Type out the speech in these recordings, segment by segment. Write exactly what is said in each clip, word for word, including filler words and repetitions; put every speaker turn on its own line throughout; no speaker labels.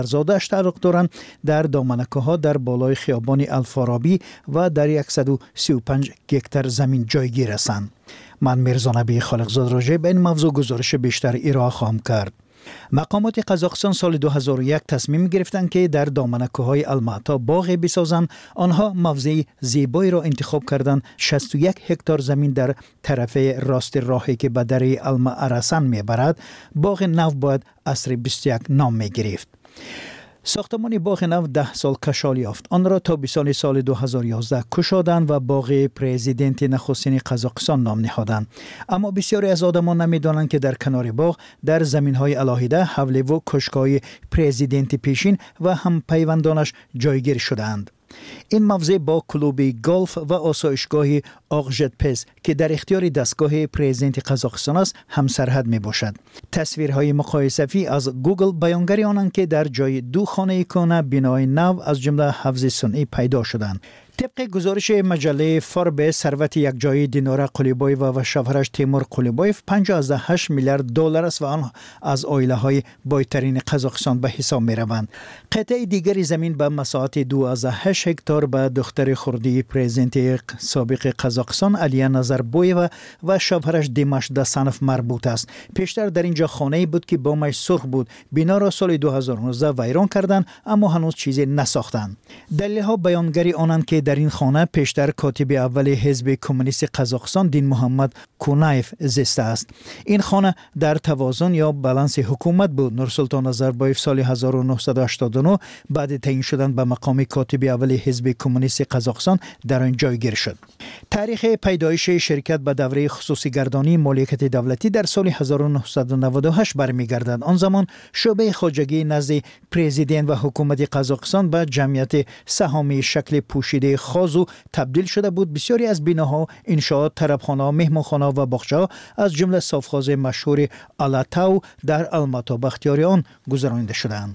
زادش تعلق دارند در دامنکه‌ها در بالای خیابان الفارابی و در صد و سی و پنج گکتر زمین جایگیر هستند. من میرزا نبی خالقزاد راجع به این موضوع گزارش بیشتر ارائه خواهم کرد. مقامات قزاقستان سال دو هزار و یک تصمیم گرفتند که در دامنکه‌های المعطا باغی بسازند. آنها موضع زیبایی را انتخاب کردند. شصت و یک هکتار زمین در طرف راست راهی که به دره المعرسن میبرد. باغ نو باید عصر بیست و یک نام میگرفت. ساختمان باغ نو ده سال کشال یافت. آن را تابستان سال دو هزار و یازده کشادند و باغ پرزیدنت نخستین قزاقستان نام نهادند. اما بسیاری از آدمان نمیدانند که در کنار باغ در زمین‌های علاهیده حوله و کشک‌های پرزیدنت پیشین و هم پیوندانش جایگیر شدند. این موضع با کلوب گلف و آسایشگاه آقژتپس که در اختیار دستگاه پرزیدنت قزاقستان است هم سرحد می باشد. تصویرهای مقایسه‌ای از گوگل بیانگر آنند که در جای دو خانه کهنه بنای نو از جمله حوض صنعی پیدا شدند. طبق گزارش مجله فوربس ثروت یک جای دینارا قلیبایف و شوهرش تیمور قلیبایف پنجاه و هشت میلیارد دلار است و آن از عائله‌های بایترین قزاقستان به حساب می‌روند. قطعه دیگری زمین به مساحت دو و هشت هکتار به دختر خردی پرزیدنت سابق قزاقستان علیه نظربایف و شوهرش دیماش دسانف مربوط است. پیشتر در اینجا خانه‌ای بود که بامش سرخ بود. بنا را سال دو هزار و نوزده ویران کردند اما هنوز چیزی نساختند. دلیل‌ها بیانگری آنند که در این خانه پیشتر کاتب اول حزب کمونیست قزاقستان دین محمد کونایف زیسته است. این خانه در توازن یا بالانس حکومت بود. نورسلطان نظربایف سال هزار و نهصد و هشتاد و نه بعد تعیین شدن به مقام کاتب اول حزب کمونیست قزاقستان در آن جایگیر شد. تاریخ پیدایش شرکت به دوره خصوصی گردانی مالکیت دولتی در سال هزار و نهصد و نود و هشت برمیگردد. آن زمان شعبه خواجگی نزد پرزیدنت و حکومت قزاقستان به جمعیت سهامی شکل پوشیده خازو تبدیل شده بود. بسیاری از بناها، انشاءات، طربخانه، مهمانخانه و باغچه‌ها از جمله صافخاز مشهور آلاتاو در الماتا به اختیار آن گذرانده شدند.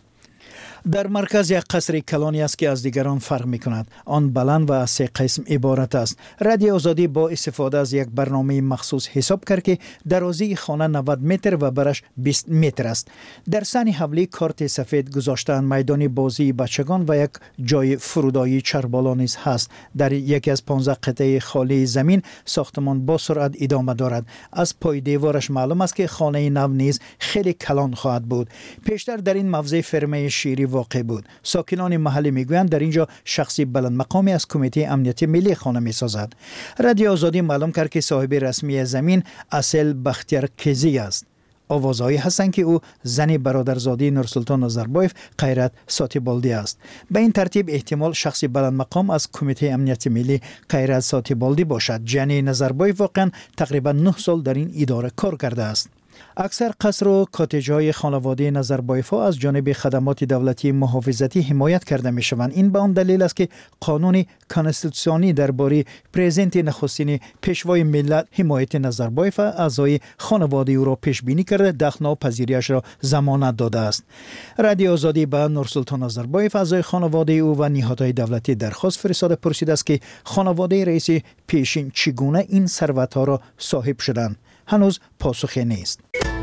در مرکز یک قصر کلانی است که از دیگران فرق می کند. آن بلند و از سه قسم عبارت است. رادیو آزادی با استفاده از یک برنامه مخصوص حساب کرد که درازی خانه نود متر و برش بیست متر است. در سن حولی کارت سفید گذاشتن، میدان بازی بچگان و یک جای فرودایی چربالا نیز هست. در یکی از پانزده قطعه خالی زمین ساختمان با سرعت ادامه دارد. از پای دیوارش معلوم است که خانه نو نیز خیلی کلان خواهد بود. پیشتر در این موضع فرمه شیری واقع بود. ساکنان محلی میگویند در اینجا شخصی بلند مقامی از کمیته امنیت ملی خانه میسازد. رادیو آزادی معلوم کرد که صاحب رسمی زمین اصل بختیار کیزی است. آوازهایی هستند که او زن برادرزاده نورسلطان نظربایف غیرت ساتیبالدی است. به این ترتیب احتمال شخصی بلند مقام از کمیته امنیت ملی غیرت ساتیبالدی باشد. جنی نظربایف واقعا تقریبا نه سال در این اداره کار کرده است. اکثر قصر و کاتج‌های خانواده نظربایف ها از جانب خدمات دولتی محافظتی حمایت کرده می شوند. این به آن دلیل است که قانون کانستیتوسیونی درباره پرزیدنت نخستین پیشوای ملت حمایت نظربایف اعضای خانواده او را پیش بینی کرده دخل پذیریش را ضمانت داده است. رادیو آزادی به نورسلطان نظربایف اعضای خانواده او و نهادهای دولتی درخواست فرستاده پرسیده است که خانواده رئیس پیشین چگونه این ثروت‌ها را صاحب شدند. هنوز پاسخی نیست.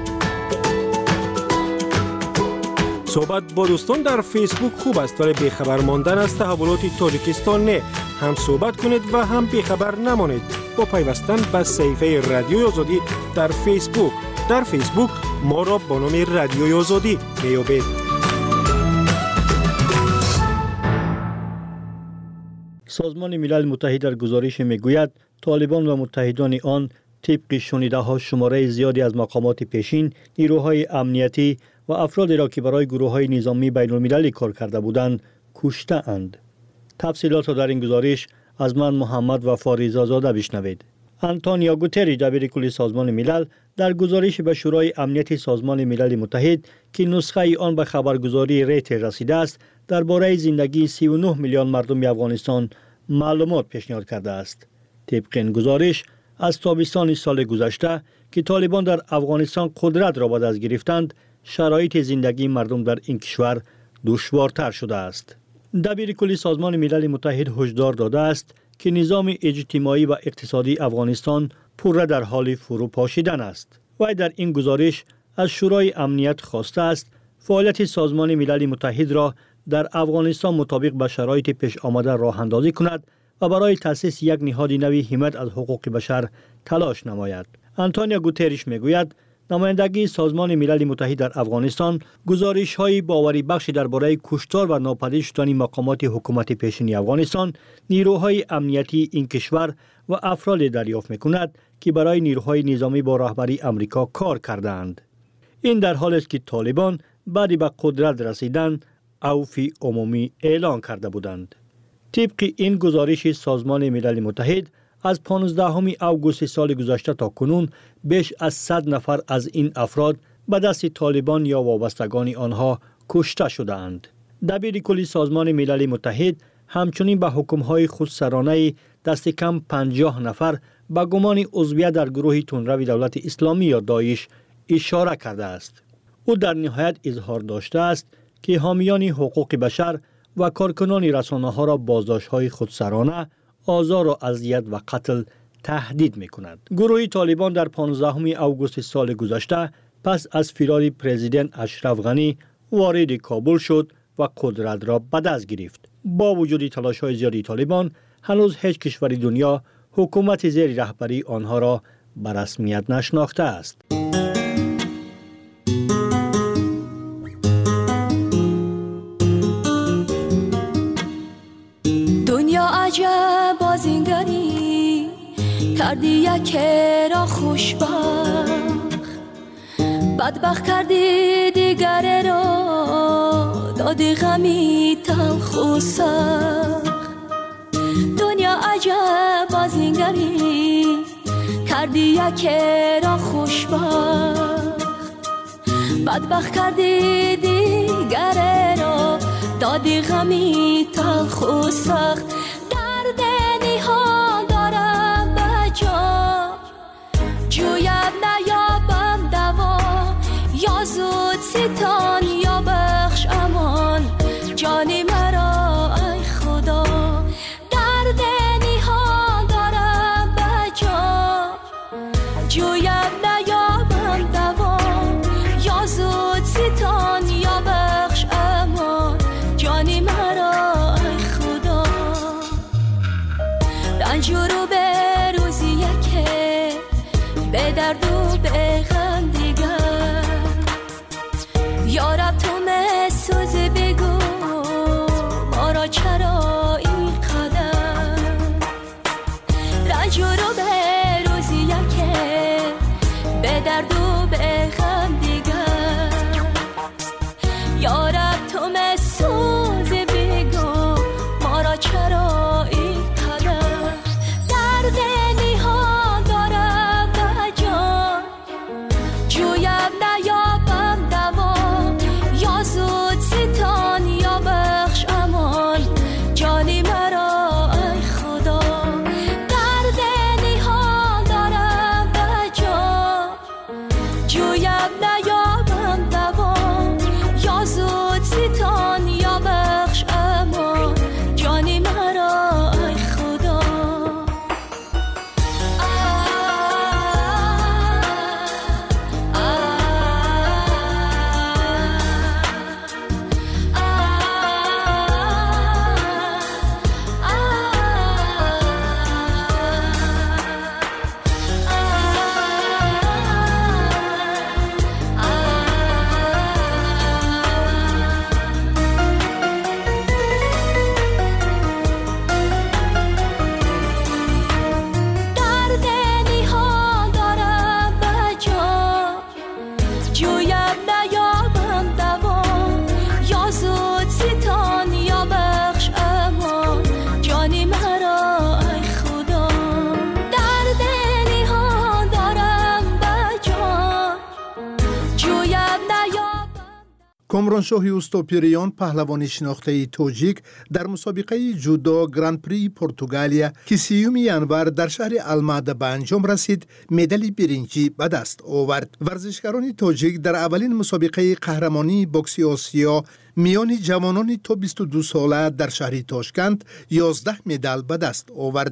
صحبت با دوستان در فیسبوک خوب است ولی بیخبر ماندن از تحولات تاجیکستان نه. هم صحبت کنید و هم بیخبر نمانید با پیوستن به صفحه رادیو آزادی در فیسبوک. در فیسبوک ما را با نام رادیو آزادی میابید.
سازمان ملل متحد در گزارش میگوید طالبان و متحدان آن طبق شنیده ها شماره زیادی از مقامات پیشین، نیروهای امنیتی و افرادی را که برای گروه های نظامی بین المللی کار کرده بودند کشته اند. تفصیلات را در این گزارش از من محمد وفا رضازاده بشنوید. آنتونیو گوتری دبیر کل سازمان ملل در گزارش به شورای امنیت سازمان ملل متحد که نسخه آن به خبرگزاری ریتر رسیده است درباره زندگی سی و نه میلیون مردم افغانستان معلومات پیشنهاد کرده است. طبق این گزارش از تابستان سال گذشته که طالبان در افغانستان قدرت را به دست گرفتند، شرایط زندگی مردم در این کشور دشوارتر شده است. دبیر کل سازمان ملل متحد هشدار داده است که نظام اجتماعی و اقتصادی افغانستان پوره در حال فرو پاشیدن است. و در این گزارش از شورای امنیت خواسته است فعالیت سازمان ملل متحد را در افغانستان مطابق به شرایط پیش آمده راه اندازی کند و برای تأسیس یک نهاد نوی حمایت از حقوق بشر تلاش نماید. آنتونیو گوتریش میگوید نمایندگی سازمان ملل متحد در افغانستان گزارش‌های باوری بخش درباره کشتار و ناپدید شدن مقامات حکومت پیشین افغانستان، نیروهای امنیتی این کشور و افراد دریافت می‌کند که برای نیروهای نظامی با رهبری آمریکا کار کردند. این در حالی است که طالبان بعد به قدرت رسیدن عفو عمومی اعلان کرده بودند. طبق این گزارش سازمان ملل متحد از پانزدهم اوگوست سال گذشته تا کنون بیش از صد نفر از این افراد به دست طالبان یا وابستگان آنها کشته شده‌اند. دبیر کل سازمان ملل متحد همچنین به حکم‌های خودسرانه دست کم پنجاه نفر به گمان عضویت در گروه تندرو دولت اسلامی یا داعش اشاره کرده است. او در نهایت اظهار داشته است که حامیان حقوق بشر و کارکنان رسانه‌ها را بازداشت‌های خودسرانه، آزار و اذیت و قتل تهدید می‌کند. گروه طالبان در پانزدهم اوگوست سال گذشته پس از فرار پرزیدنت اشرف غنی وارد کابل شد و قدرت را به دست گرفت. با وجود تلاش‌های زیادی طالبان، هنوز هیچ کشور دنیا حکومت زیر رهبری آنها را به رسمیت نشناخته است.
دنیا عجب بازینگری کردی یک را خوشبخت، بدبخت کردی دیگر را دادی غمی تلخ و سخت. دنیا عجب بازینگری کردی یک را خوشبخت، بدبخت کردی دیگر را دادی غمی تلخ و سخت. درد نهان دارم به جا، جویم نیابم دوا، یا زود ستان یا بخش امان جانی مرا ای خدا. درد نهان دارم به جا، جویم نیابم دوا، یا زود ستان یا بخش امان جانی مرا ای خدا. رنج رو به روزی که به درد و به غم دیگر، یارب تو مسوز بگو ما را چرا این قدر. رنج رو به روزی که به درد و به غم دیگر، یارب تو مسوز بگو ما را چرا این قدر. درد نهان دارم به جان، جویم نیابم دوا، یا زود ستان یا بخش امان جانی مرا ای خدا. درد نهان دارم به جان، جویم نیابم دوا، یا زود ستان یا بخش امان جانی مرا ای خدا. درد نهان دارم به جان، جویم نیابم دوا، یا زود ستان یا بخش امان جانی مرا ای خدا. درد نهان دارم به جان، جویم نیابم.
کامرانشاه اوستوپیریان پهلوان شناخته توجیک در مسابقه جودو گراند پری پرتغالیا که سیوم ینور در شهر المعده به انجام رسید مدال برنجی به دست آورد. ورزشکاران توجیک در اولین مسابقه قهرمانی بوکس آسیا میان جوانان تا بیست و دو ساله در شهر تاشکند یازده مدال به دست آوردند.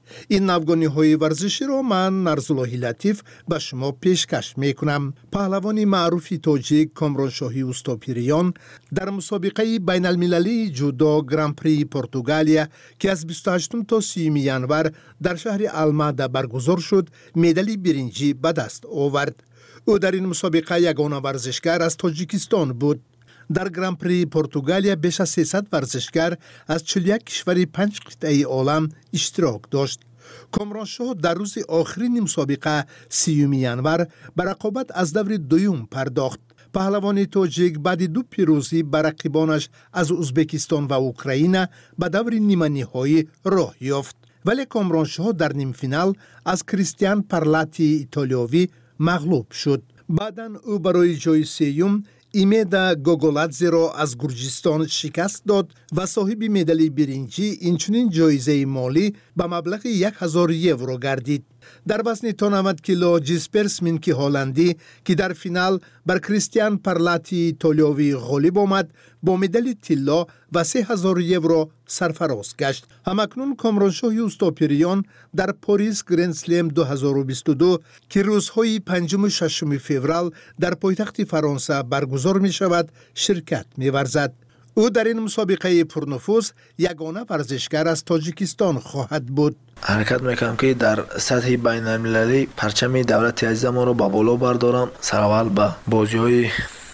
این نوگانی های ورزشی را من نرزاللهی لطیف به شما پیشکش می کنم. پهلوان معروف تاجیک کامرانشاهی اوستاپیریان در مسابقه بین المللی جودو گران پری پرتغالیا که از بیست و هشتم تا سیوم ژانویه در شهر الماده برگزار شد، مدال برنجی به دست آورد. او در این مسابقه یگانه ورزشکار از تاجیکستان بود. در گران پری پرتغالیا بیش از سیصد ورزشکار از چهل و یک کشور پنج قطعه عالم اشتراک داشت. کامرانشاه در روز آخرین مسابقه سیوم ژانویه به رقابت از دور دوم پرداخت. پهلوان تاجیک بعد دو پیروزی بر رقیبانش از ازبکستان و اوکراین به دور نیمه نهایی راه یافت، ولی کامرانشاه در نیم فینال از کریستیان پارلاتی ایتالیایی مغلوب شد. بعداً او برای جای سوم ایمیدا گوگولادزه را از گرجستان شکست داد و صاحب مدال برنجی اینچنین جایزه مالی به مبلغ یک هزار یورو گردید. در وزن تا نود کیلو جیسپر سمینکی هلندی که در فینال بر کریستیان پارلاتی ایتالیایی غالب آمد، با مدال طلا و سه هزار یورو سرفراز گشت. همکنون کامرانشاهی اوستاپیریان در پاریس گرند اسلم دو هزار و بیست و دو که روزهای پنجم و ششم فوریه در پایتخت فرانسه برگزار می شود شرکت می ورزد. او در این مسابقه پرنفوذ یگانه ورزشکار از تاجیکستان خواهد بود.
حرکت میکنم که در سطح بین المللی پرچم دولت عزیز ما رو با بالا بردارم. سراول به بازی های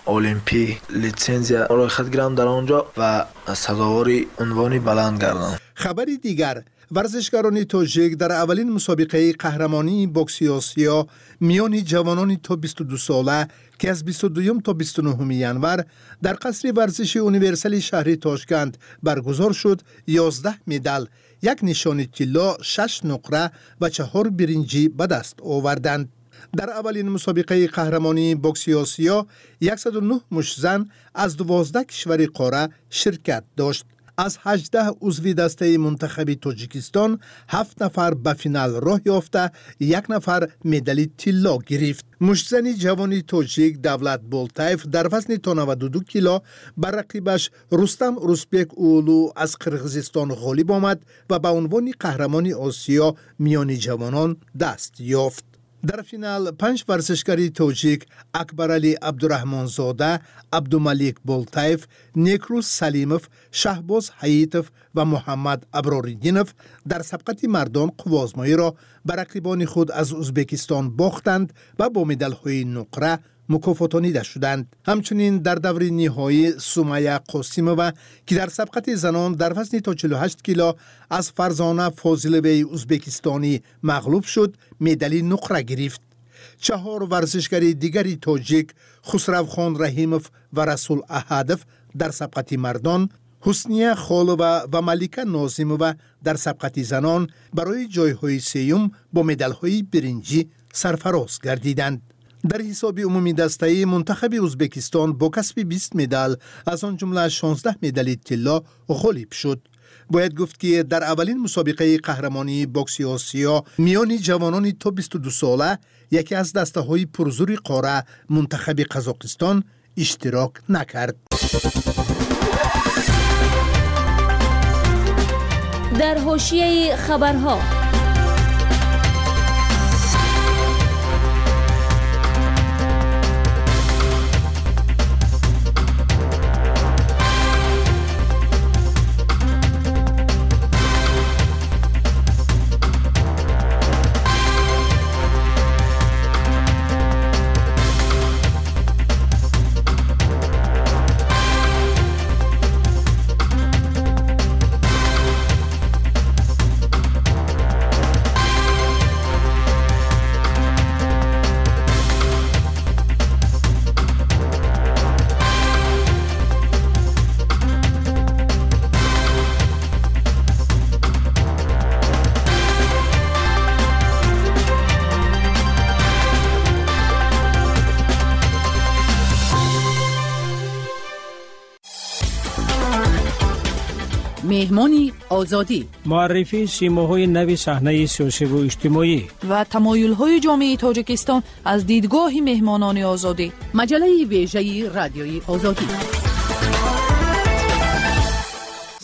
المپی لیسنزیا را خط گیرم در آنجا و سزاوار عنوانی بلند گردم.
خبری دیگر، ورزشکاران تاجیک در اولین مسابقه قهرمانی بوکس آسیا میان جوانان تا بیست و دو ساله که از بیست و دو تا بیست و نه ژانویه در قصر ورزشی یونیورسال شهر تاشکند برگزار شد، یازده مدال، یک نشان طلا، شش نقره و چهار برنجی به دست آوردند. در اولین مسابقه قهرمانی بوکس آسیا صد و نه مشزن از دوازده کشور قاره شرکت داشت. از هجده عضو دسته منتخب تاجیکستان هفت نفر به فینال راه یافته، یک نفر مدال طلا گرفت. مشتزن جوانی تاجیک دولت بولتایف در وزن تا نود و دو کیلو بر رقیبش رستم روسبک اولو از قرقیزستان غالب آمد و به عنوان قهرمان آسیا میان جوانان دست یافت. در فینال پنج ورزشکار تاجیک اکبرعلی عبدالرحمن زاده، عبدالملیک بولتایف، نیکروز سلیموف، شهباز حییتوف و محمد ابراریدینوف در سبقت مردان قوازمایی را بر رقیبان خود از ازبکستان باختند و با مدال‌های نقره مکافاتانیده شدند. همچنین در دور نهایی سمیه قاسیمووا که در سبقت زنان در وزن تا چهل و هشت کیلو از فرزانه فاضلوی ازبکستانی مغلوب شد، مدال نقره گرفت. چهار ورزشکار دیگری تاجیک خسروخان رحیموف و رسول احدوف در سبقت مردان، حسنیه خالووا و ملیکه نازیمووا در سبقت زنان برای جایهای سیوم با مدال‌های برنجی سرفراز گردیدند. در حساب عمومی دسته منتخب ازبکستان با کسب بیست مدال از آن جمله شانزده مدال طلا غالب شد. باید گفت که در اولین مسابقه قهرمانی بوکس آسیا میان جوانان تا بیست و دو ساله یکی از دسته های پرزور قاره منتخب قزاقستان اشتراک نکرد.
در حاشیه خبرها
مهمانی آزادی،
معرفی سیماهای نوی صحنه سیاسی و اجتماعی
و تمایل‌های جامعه تاجیکستان از دیدگاه مهمانان آزادی. مجله ویژه رادیوی آزادی.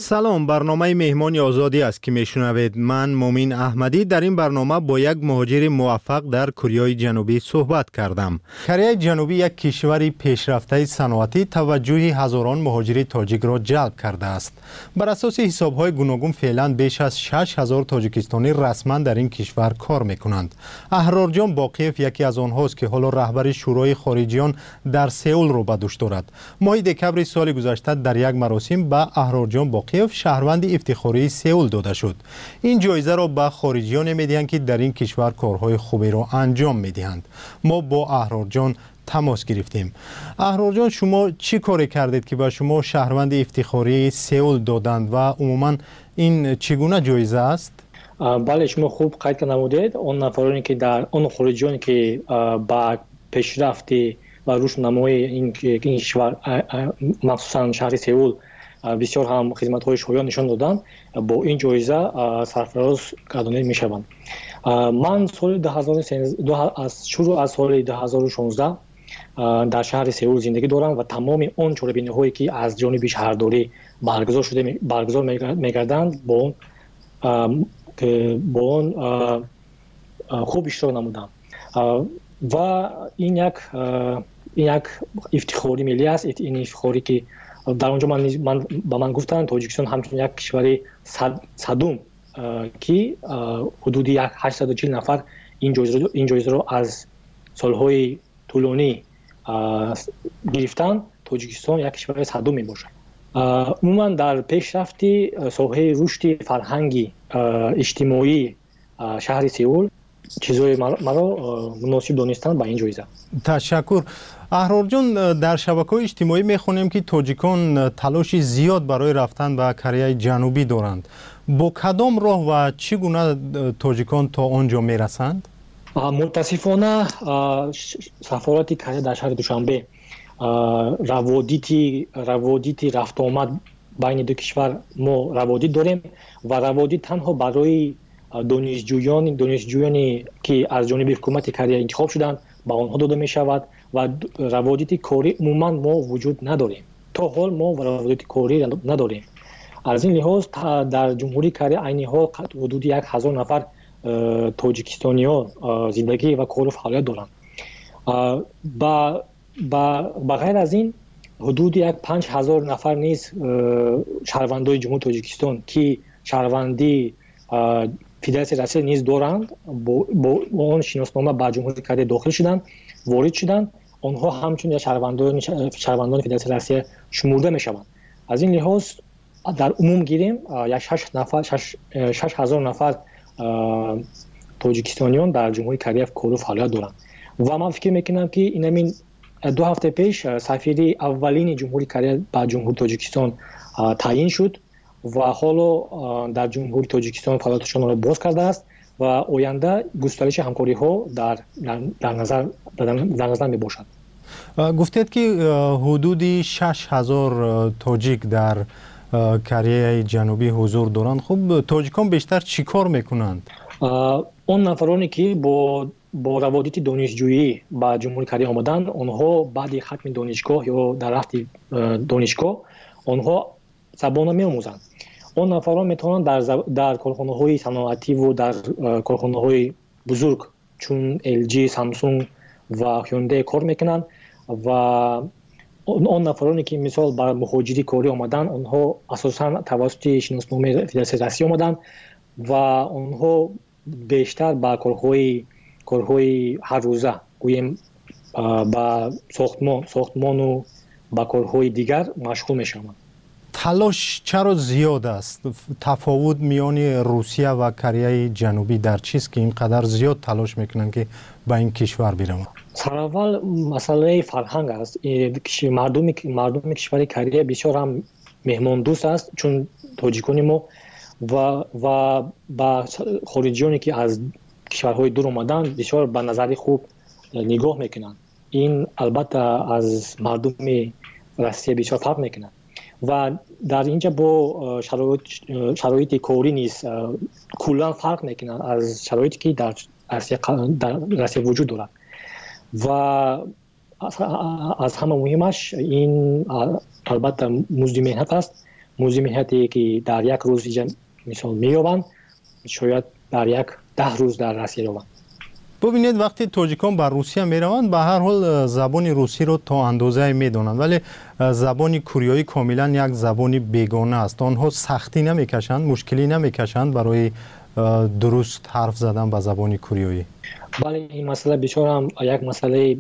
سلام، برنامه مهمان آزادی است که میشنوید. من مومین احمدی در این برنامه با یک مهاجر موفق در کره جنوبی صحبت کردم. کره جنوبی یک کشور پیشرفته صنعتی توجه هزاران مهاجر تاجیک را جلب کرده است. بر اساس حساب‌های گوناگون فعلا بیش از شش هزار تاجیکستانی رسما در این کشور کار میکنند. احرار جان باقیف یکی از آنهاست که حالا رهبر شورای خارجیان در سئول را به دوش دارد. ماه دکمبر سال گذشته در یک مراسم به احرار جان باقیف شهروند افتخاری سئول داده شد. این جایزه را به خارجیان میدهند که در این کشور کارهای خوبی را انجام میدهند. ما با احرار جان تماس گرفتیم. احرار جان، شما چی کاری کردید که به شما شهروند افتخاری سئول دادند و عموما این چگونه جایزه است؟
بله، شما خوب قید نمودید. اون نفرانی که در اون خارجیان که با پیشرفتی و روشنمایی این کشور مخصوصا شهر سئول بسیار هم خدمت‌های شایان نشان دادن، با این جایزه سرفراز گردانیده می‌شوند. من سال دو هزار و سیزده از شروع از سال دو هزار و شانزده در شهر سئول زندگی دارم و تمام اون چاره‌بینی‌هایی که از جانب شهرداری برگزار شده برگزار می‌گردند با اون با اون خوب اشتراک نمودم و این یک این یک افتخاری ملی است. این افتخاری که در اونجا من من با من گفتن تاجیکستان همچون یک کشور صد صدوم که حدود یک هشتصد و چهل نفر این جایزه رو این جایزه رو از سالهای طولانی گرفتن. تاجیکستان یک کشور صدوم میباشد. عموما در پیشرفتی ساحه رشد فرهنگی اجتماعی شهر سئول چیزهای مرا مناسب دانستن با این جایزه.
تشکر. احرار جان، در شبکه‌های اجتماعی میخونیم که تاجیکان تلاش زیاد برای رفتن به کره جنوبی دارند. با کدام راه و چگونه تاجیکان تا آنجا میرسند؟
متاسفانه سفارت کره در شهر دوشنبه روادیتی روادیتی رفت آمد بین دو کشور ما روادید داریم و روادید تنها برای دانشجویان دانشجویانی که از جانب حکومت کره انتخاب شدند با آنها داده می شود و روادید کاری عموما ما وجود نداریم. تا حال ما روادید کاری نداریم. از این لحاظ در جمهوری کره عین حال حدود یک هزار نفر تاجیکستانیان زندگی و کار و فعالیت دارند. با با غیر از این حدود یک پنج هزار نفر نیز شهروندان جمهوری تاجیکستان که شهروندی فدراسیون رسمی نیز دارند با اون شناسنامه با جمهوری کره داخل شدند، وارد شدند. آنها همچون شهروندان شهروندان فدراسیون رسمی شمرده میشوند. از این لحاظ در عموم گیریم یک شش نفر شش شش هزار نفر تاجیکستانیان در جمهوری کره کار و فعالیت دارند و من فکر میکنم که این همین دو هفته پیش سفیر اولین جمهوری کره با جمهوری تاجیکستان تعیین شد و حالا در جمهوری تاجیکستان فعالیتشان را باز کرده است و آینده گسترش همکاری ها در در نظر در نظر می باشد.
گفتید که حدود شش هزار تاجیک در کره جنوبی حضور دارند. خب تاجیکان بیشتر چی کار میکنند؟
اون نفرانی که با با روابط دانشجویی با جمهوری کره آمدن، آنها بعد ختم دانشگاه یا در رفت دانشگاه آنها زبان می‌آموزند. اون نفران میتونن در زب... در کارخانه‌های صنعتی و در کارخانه‌های بزرگ چون ال جی، سامسونگ و هیوندای کار میکنن و اون نفرانی که مثال بر مهاجری کاری آمدن، آنها اساساً توسط شناسنامه فدراسیون رسمی آمدن و آنها بیشتر با کارهای کارهای هر روزه گوییم با ساختمان ساختمان و با کارهای دیگر مشغول میشوند.
تلاش چرا زیاد است؟ تفاوت میان روسیه و کره جنوبی در چیست که اینقدر زیاد تلاش میکنن که به این کشور برن؟
سراول مسئله فرهنگ است. مردم مردم کشور کره بسیار هم مهمان دوست است، چون تاجیکان ما و و با خارجیانی که از کشورهای دور اومدن بسیار به نظر خوب نگاه میکنن. این البته از مردم روسیه بسیار فرق میکنه و در اینجا با شرایط شرایط کاری نیست کلا فرق میکنه از شرایطی که در روسیه در روسیه وجود دارد و از همه مهمش این البته مزد مهنت است موزی میهتی که در یک روز مثال مییابند شاید در یک ده روز در رسی روند.
ببینید وقتی تاجیکان بر روسیه میروند به هر حال زبان روسی رو تا اندازه میدونند، ولی زبان کوریایی کاملا یک زبان بیگانه است. آنها سختی نمیکشند، مشکلی نمیکشند برای درست حرف زدن به زبان کوریایی.
بله این مسئله بسیار هم یک مسئله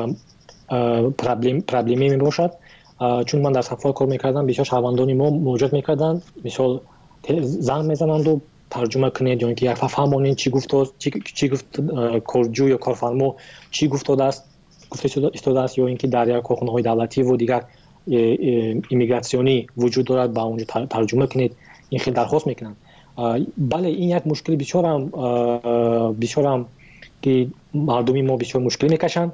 پرابلم پرابلمی می باشد، چون من در صفحه کار میکردم بسیار شهروندان ما موجود میکردند، مثال زنگ میزنند و ترجمه کنید یا اینکه یک فهمانید چی گفت چی, چی گفت کارجو یا کارفرما چی گفتاده است گفته استاده است یا اینکه در یک کارخانه های دولتی و دیگر ایمیگراسیونی وجود دارد با اونجا ترجمه کنید، این خیلی درخواست میکنند. بله این یک مشکل بسیار هم بسیار هم که مردمی ما بسیار مشکل میکشند.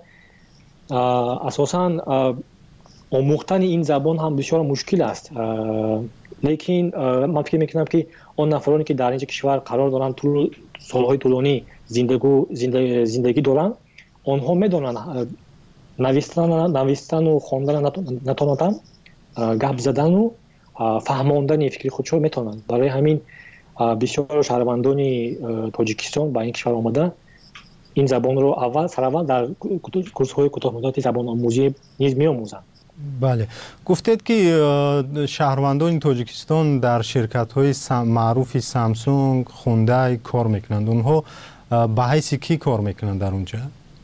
اساساً آموختن این زبان هم بسیار مشکل است، لیکن من فکر میکنم که آن نفرانی که در این کشور قرار دارند طول سالهای طولانی زندگی زندگی دارند آنها میدونند نوشتن نوشتن و خواندن نتونند، گپ زدن و فهماندن فکر خودشون میتونند. برای همین بسیار شهروندان تاجیکستان با این کشور آمده این زبان رو اول سر اول در کورس‌های کوتاه مدت زبان آموزی نیز می‌آموزند.
بله گفتید که شهروندان تاجیکستان در شرکت‌های معروف سامسونگ، خوندای کار میکنند. اونها به حیث کی کار میکنند در اونجا؟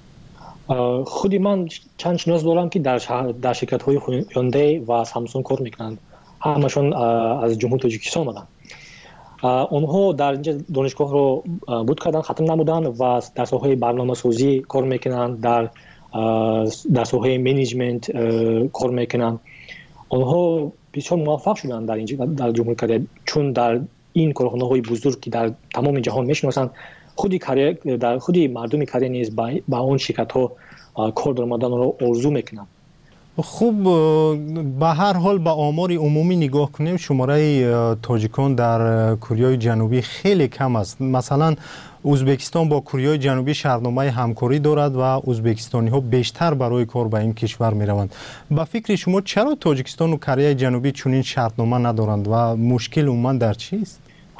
خودی من چند شناس دارم که در در شرکت‌های هیوندای و سامسونگ کار میکنند. همشون از جمهوری تاجیکستان آمدند. اونها در اینجا دانشگاه رو بود کردن، ختم نمودن و در ساحه برنامه‌سازی کار میکنند، در در ساحه منیجمنت کار میکنند. اونها بسیار موفق شدند در اینجا در جمهوری کره، چون در این کارخانه‌های بزرگ که در تمام جهان میشناسند خودی کره در خودی مردم کره نیز با اون شرکت‌ها کار درآمدن رو آرزو میکنند.
خوب به هر حال به آمار عمومی نگاه کنیم شماره تاجیکان در کوریای جنوبی خیلی کم است. مثلا ازبکستان با کوریای جنوبی شرطنامه همکاری دارد و ازبکستانی ها بیشتر برای کار به این کشور می روند. به فکر شما چرا تاجیکستان و کره جنوبی چنین شرطنامه ندارند و مشکل عموما در چیست؟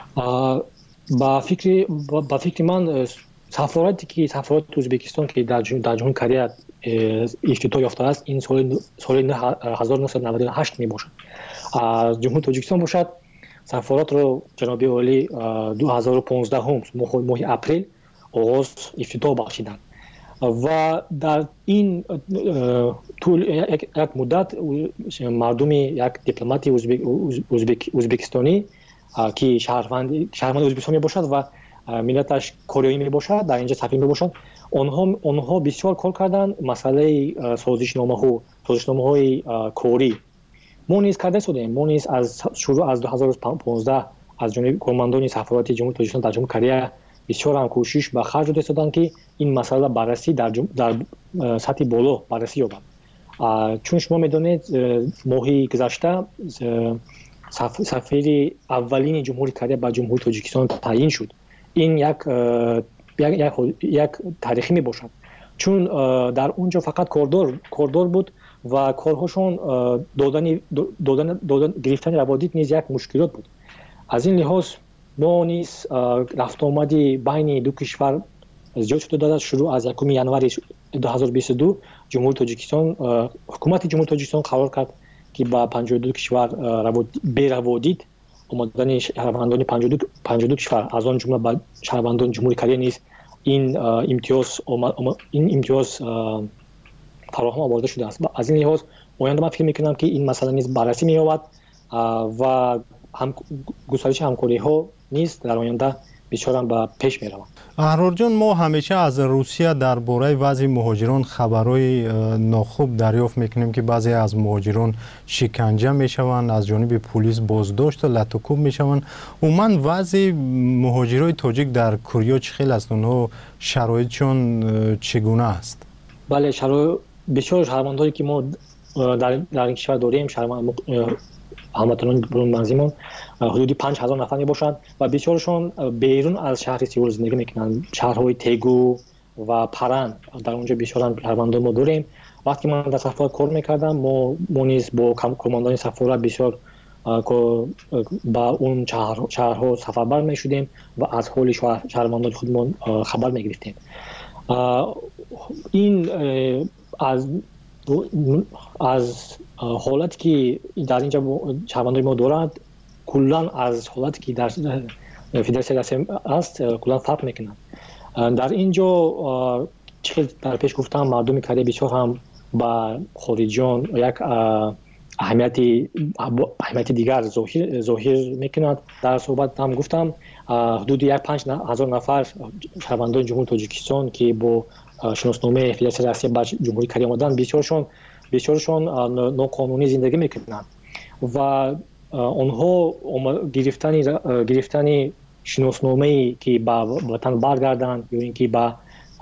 با فکر با فکر من سفارتی که سفارت ازبکستان که در جمهوری کره افتتاح یافته است این سال سال هزار و نهصد و نود و هشت می باشد. از جمهوری تاجیکستان باشد سفارت رو جناب عالی دو هزار و پانزده هم ماه اپریل آغاز افتتاح بخشیدند و در این طول یک مدت مردم یک دیپلمات ازبکستانی که شهروند شهروند ازبکستان می باشد و ملتش کوریایی می باشد در اینجا سفیر می باشد آنها آنها بسیار کار کردند. مسئله سازشنامه ها سازشنامه های کوری ما نیز کرده شدیم. ما نیز از شروع از دو هزار و پانزده از جانب کارمندان سفارت جمهوری تاجیکستان در جمهوری کره بسیار هم کوشش به خرج داده شدند که این مسئله بررسی در جم... در سطح بالا بررسی یابد. چون شما میدونید ماهی گذشته سفیر اولین جمهوری کره به جمهوری تاجیکستان تعیین شد. این یک یک یک, یک تاریخی می باشد چون در اونجا فقط کاردار کاردار بود و کارهاشون دادن دادن دادن گرفتن روابط نیز یک مشکلات بود. از این لحاظ ما نیز رفت آمدی بین دو کشور زیاد شده داده. شروع از یکم ژانویه دو هزار و بیست و دو جمهوری تاجیکستان حکومت جمهوری تاجیکستان قرار کرد که با پنجاه و دو کشور به روابط آمدن شهروندان پنجاه و دو کشور از آن جمله با شهروندان جمهوری کره نیز این امتیاز این امتیاز فراهم آورده شده است. از این لحاظ آینده من فکر میکنم که این مسئله نیز بررسی می‌یابد و هم گسترش همکاری ها نیز در آینده بسیار هم به پیش می‌روند.
احرار جان ما همیشه از روسیه درباره وضع مهاجران خبرهای ناخوب دریافت میکنیم که بعضی از مهاجران شکنجه میشوند، از جانب پلیس بازداشت و لطوکوب میشوند. عموما وضع مهاجرای تاجیک در کوریا چه خیلی است؟ اونها شرایطشون چگونه است؟
بله شرایط بسیار شهروندانی که ما در در این کشور داریم شهروند هموطنان برون منزلمان حدودی پنج هزار نفر میباشند و بسیارشون بیرون از شهر سئول زندگی میکنند. شهرهای تگو و پران در اونجا بسیار شهروندان ما داریم. وقتی من در سفارت کار میکردم ما ما نیز با کماندان سفارت بسیار که با اون شهرها سفربر می شدیم و از حال شهروندان خودمون خبر می گرفتیم. این از از حالتی که در اینجا شهروندان ما دارند کلا از حالتی که در فدراسیون رسمی است کلا فرق میکنند. در اینجا چه در پیش گفتم مردم کره بسیار هم با خارجیان یک اهمیتی اهمیت دیگر ظاهر ظاهر میکنند. در صحبت هم گفتم حدود یک پنج هزار نفر شهروندان جمهوری تاجیکستان که با شناسنامه فدراسیون رسمی بر جمهوری کره آمدن بسیارشون بسیارشون ناقانونی زندگی میکنند و آنها گرفتن گرفتن شناسنامه‌ای که با وطن برگردند یا اینکه با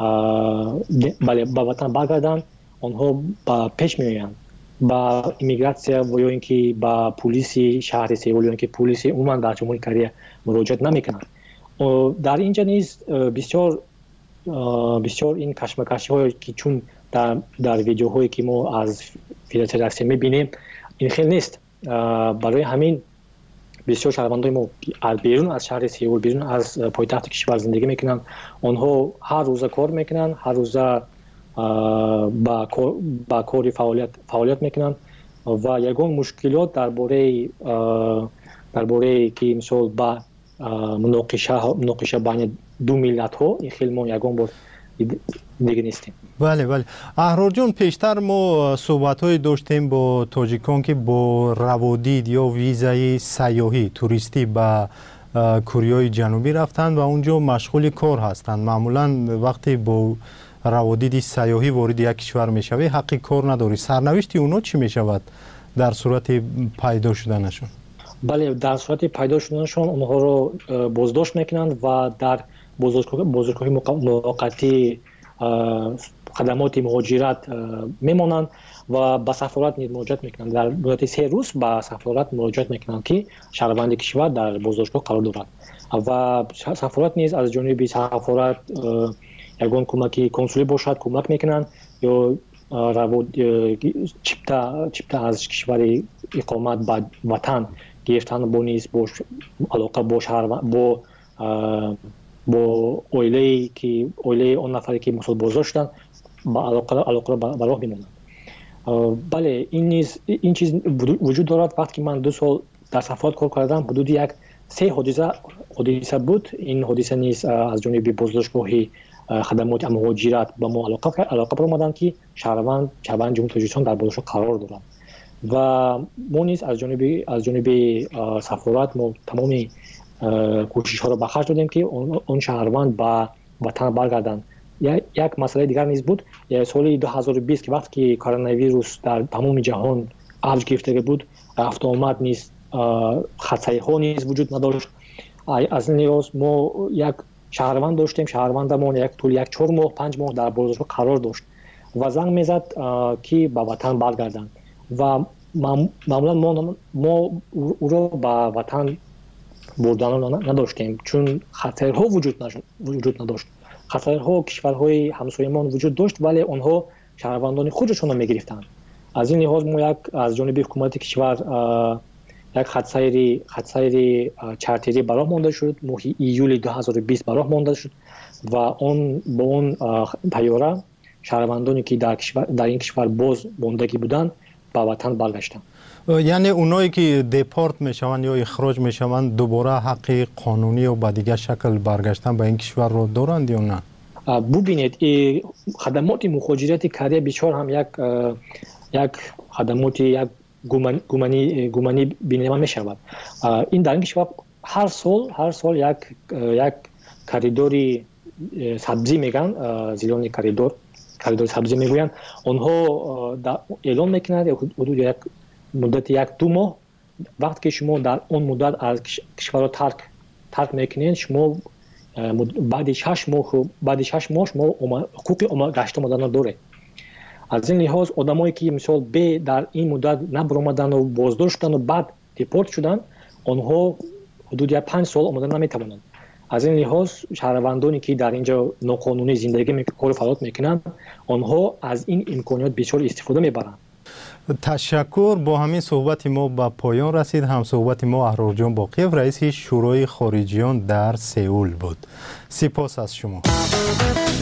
بله با وطن برگردند آنها با پیش میآیند با ایمیگراسیا و یا اینکه با پلیس شهر سئول یا اینکه پلیس عموما در جمهوری کره مراجعه نمیکنند. در اینجا نیز بسیار بسیار این کشمکشی هایی که چون در در ویدیوهایی که ما از فدراسیون رسمی میبینیم این خیلی نیست. برای همین بسیار شهروندان ما بیرون از شهر سئول بیرون از پایتخت کشور زندگی میکنن. آنها هر روز کار میکنن، هر روز با با کار فعالیت فعالیت میکنن و یگان مشکلات درباره درباره که مثلا با مناقشه مناقشه بین دو ملت ها این خیلی ما یگان بار دیگه نیستیم.
بله بله احرار جان، پیشتر ما صحبت های داشتیم با تاجیکان که با روادید یا ویزای سیاحی توریستی به کره جنوبی رفتند و اونجا مشغول کار هستند. معمولا وقتی با روادید سیاحی وارد یک کشور میشوی حقی کار نداری. سرنوشت اونا چی میشود در صورت پیدا شدنشون؟
بله در صورت پیدا شدنشون اونها رو بازداشت میکنند و در بازداشتگاه موقتی خدمات مهاجرت میمانند و به سفارت مراجعت میکنند. در مدت سه روز به سفارت مراجعت میکنند که شهروند کشور در بازداشتگاه قرار دارد و سفارت نیز از جانب سفارت یگان کمکی کنسولی باشد کمک میکنند یا رواد چپتا چپتا از کشور اقامت به وطن گرفتن با نیز با علاقه با شهر با با اویله که اویله اون نفری که مسئول بازداشت شدن با علاقه علاقه به راه میمونند. بله این نیز این چیز وجود دارد. وقتی که من دو سال در سفارت کار کردم حدود یک سه حادثه حادثه بود. این حادثه نیز از جانب بازداشتگاهی خدمات مهاجرت با ما علاقه علاقه پر اومدن که شهروند شهروند جمهوری تاجیکستان در بازداشت قرار دارند و ما نیز از جانب از جانب سفارت ما تمامی کوشش ها را به خرج دادیم که اون شهروند به وطن برگردند. یک مسئله دیگر نیز بود. سال دو هزار و بیست که وقتی که کرونا ویروس در تمام جهان اوج گرفته بود رفت آمد نیز خطای ها نیز وجود نداشت. از این لحاظ ما یک شهروند داشتیم. شهروندمون یک طول یک چهار ماه پنج ماه در بازداشت قرار داشت و زنگ میزد که به وطن برگردند و معمولا ما ما او را به وطن بردن نداشتیم چون خطرها وجود نشد وجود نداشت. خطرها کشورهای همسایه‌مان وجود داشت ولی آنها شهروندان خودشون را میگرفتند. از این لحاظ ما یک از جانب حکومت کشور یک خط سیر خط سیر چارتری براه مانده شد. ماه ایول دو هزار و بیست براه مانده شد و اون با اون طیاره شهروندانی که در کشور در این کشور باز ماندگی بودند به وطن برگشتند.
یعنی اونایی که دپورت میشوند یا اخراج میشوند دوباره حق قانونی و به دیگه شکل برگشتن به این کشور رو دارند یا نه؟
ببینید خدمات مهاجرت کره بسیار هم یک یک خدمات یک گمانی گمانی بینیده میشود. این در این کشور هر سال هر سال یک یک کریدوری سبزی میگن زیران کریدور کریدور سبزی میگویند. آنها اعلام میکنند حدود یک مدت یک دو ماه وقتی که شما در اون مدت از کشور رو ترک ترک میکنین شما بعد شش ماه بعد شش ماه شما حقوق گشت آمدن داره. از این لحاظ آدمایی که مثلا به در این مدت نبرآمدن و بازداشت شدن و بعد دیپورت شدن آنها حدود پنج سال آمدن نمیتوانند. از این لحاظ شهروندانی که در اینجا ناقانونی زندگی میکنند کار فعالیت میکنند آنها از این امکانات بسیار استفاده میبرند.
تشکر. با همین صحبت ما به پایان رسید. هم صحبت ما احرار جان باقیف رئیس شورای خارجیان در سئول بود. سپاس از شما.